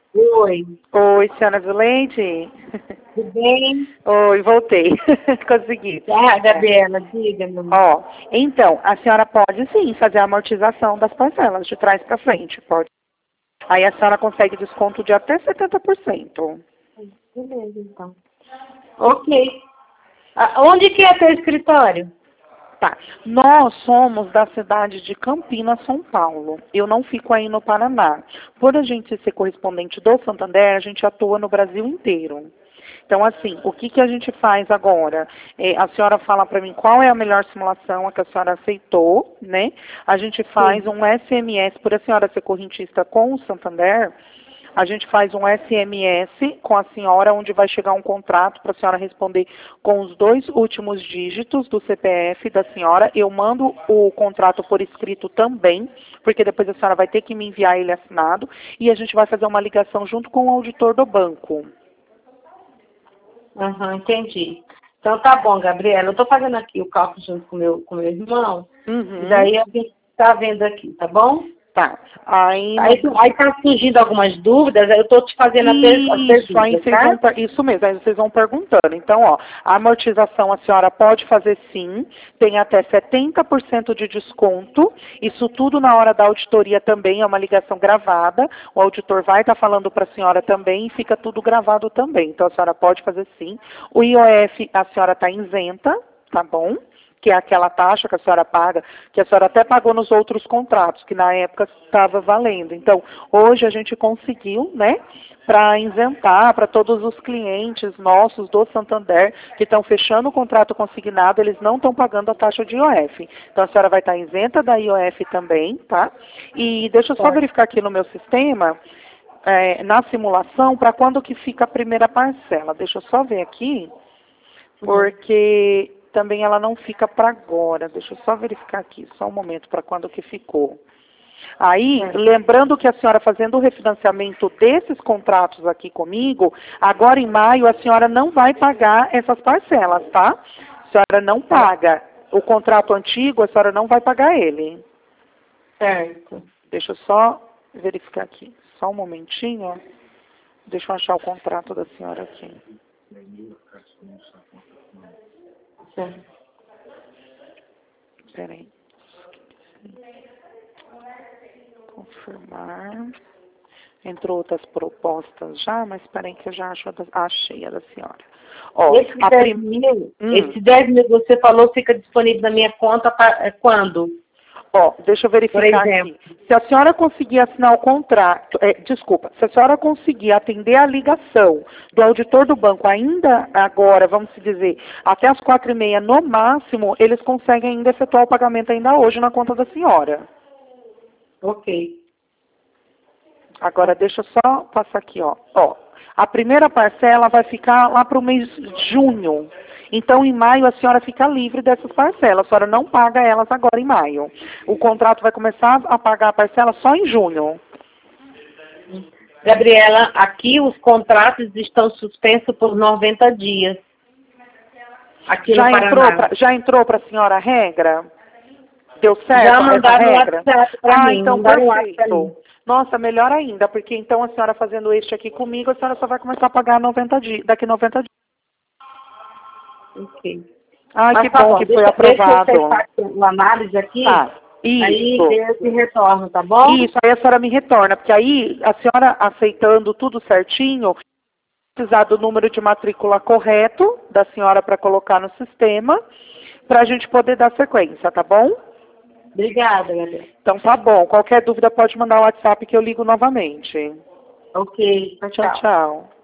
Oi, Oi, senhora Zuleide. tudo bem? Oi, voltei. Consegui. Ah, Gabriela, diga-me. Ó, então, a senhora pode sim fazer a amortização das parcelas de trás para frente, pode. Aí a senhora consegue desconto de até 70%. Beleza, então. Ok. Onde que é teu escritório? Tá. Nós somos da cidade de Campinas, São Paulo. Eu não fico aí no Paraná. Por a gente ser correspondente do Santander, a gente atua no Brasil inteiro. Então, assim, o que a gente faz agora? A senhora fala para mim qual é a melhor simulação, a que a senhora aceitou, né? A gente faz Sim. um SMS, por a senhora ser correntista com o Santander, a gente faz um SMS com a senhora, onde vai chegar um contrato para a senhora responder com os 2 últimos dígitos do CPF da senhora. Eu mando o contrato por escrito também, porque depois a senhora vai ter que me enviar ele assinado. E a gente vai fazer uma ligação junto com o auditor do banco. Aham, entendi. Então tá bom, Gabriela. Eu tô fazendo aqui o cálculo junto com meu irmão. E Uhum. daí a gente tá vendo aqui, tá bom? Tá. Aí, Aí tá surgindo algumas dúvidas, aí eu tô te fazendo as isso, aí perguntas, vocês vão, tá? isso mesmo, aí vocês vão perguntando. Então, ó, a amortização a senhora pode fazer sim, tem até 70% de desconto, isso tudo na hora da auditoria também, é uma ligação gravada, o auditor vai estar falando para a senhora também e fica tudo gravado também. Então, a senhora pode fazer sim. O IOF, a senhora está isenta, tá bom? Que é aquela taxa que a senhora paga, que a senhora até pagou nos outros contratos, que na época estava valendo. Então, hoje a gente conseguiu, né, para isentar para todos os clientes nossos do Santander que estão fechando o contrato consignado, eles não estão pagando a taxa de IOF. Então, a senhora vai estar isenta da IOF também, tá? E deixa eu só Pode. verificar aqui no meu sistema, na simulação, para quando que fica a primeira parcela. Deixa eu só ver aqui, Uhum. porque também ela não fica para agora. Deixa eu só verificar aqui, só um momento, para quando que ficou. Aí, É. lembrando que a senhora fazendo o refinanciamento desses contratos aqui comigo, agora em maio a senhora não vai pagar essas parcelas, tá? A senhora não Tá paga. O contrato antigo, a senhora não vai pagar ele. certo. Deixa eu só verificar aqui. Só um momentinho. Deixa eu achar o contrato da senhora aqui. Certo. Peraí. Confirmar. Entrou outras propostas já, mas peraí que eu já achei a da senhora. Ó, Esse 10 mil, Hum. esse 10 mil que você falou fica disponível na minha conta quando? Ó, deixa eu Por verificar exemplo. aqui. Se a senhora conseguir assinar o contrato, desculpa, se a senhora conseguir atender a ligação do auditor do banco ainda agora, vamos dizer, até as 4h30 no máximo, eles conseguem ainda efetuar o pagamento ainda hoje na conta da senhora. Ok. Agora, deixa eu só passar aqui, ó. Ó, a primeira parcela vai ficar lá para o mês de junho. Então, em maio, a senhora fica livre dessas parcelas. A senhora não paga elas agora em maio. O contrato vai começar a pagar a parcela só em junho. Gabriela, aqui os contratos estão suspensos por 90 dias. Aqui no Paraná. Já entrou para a senhora a regra? Deu Já certo essa mandaram um regra? WhatsApp para Ah, mim. então Mandaram um WhatsApp para mim. perfeito. Nossa, melhor ainda, porque então a senhora fazendo este aqui comigo, a senhora só vai começar a pagar 90 dias, daqui 90 dias. Ok. Ai, que Mas tá bom bom. que foi Deixa eu aprovado. testar aqui uma análise aqui. Tá, Aí isso. eu te retorno, tá bom? Isso, aí a senhora me retorna, porque aí a senhora aceitando tudo certinho, precisar do número de matrícula correto da senhora para colocar no sistema, para a gente poder dar sequência, tá bom? Obrigada, Gabriela. Então tá bom. Qualquer dúvida pode mandar o WhatsApp que eu ligo novamente. Ok. Tchau, Tchau, tchau. tchau.